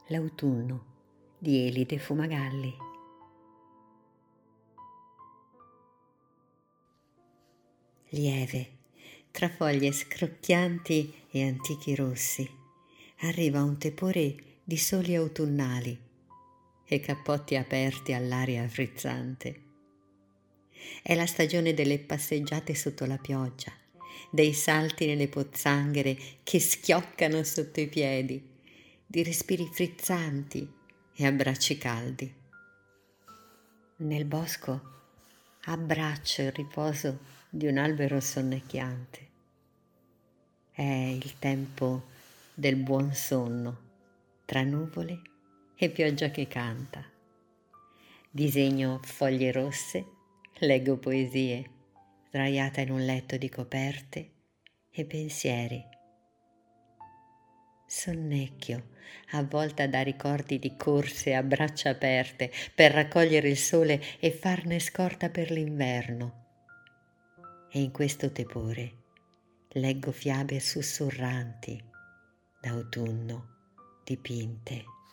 L'autunno di Elide Fumagalli. Lieve, tra foglie scrocchianti e antichi rossi, arriva un tepore di soli autunnali e cappotti aperti all'aria frizzante. È la stagione delle passeggiate sotto la pioggia, dei salti nelle pozzanghere che schioccano sotto i piedi, di respiri frizzanti e abbracci caldi. Nel bosco abbraccio il riposo di un albero sonnecchiante. È il tempo del buon sonno, tra nuvole e pioggia che canta. Disegno foglie rosse, leggo poesie, sdraiata in un letto di coperte e pensieri. Sonnecchio, avvolta da ricordi di corse a braccia aperte per raccogliere il sole e farne scorta per l'inverno. E in questo tepore leggo fiabe sussurranti d'autunno dipinte.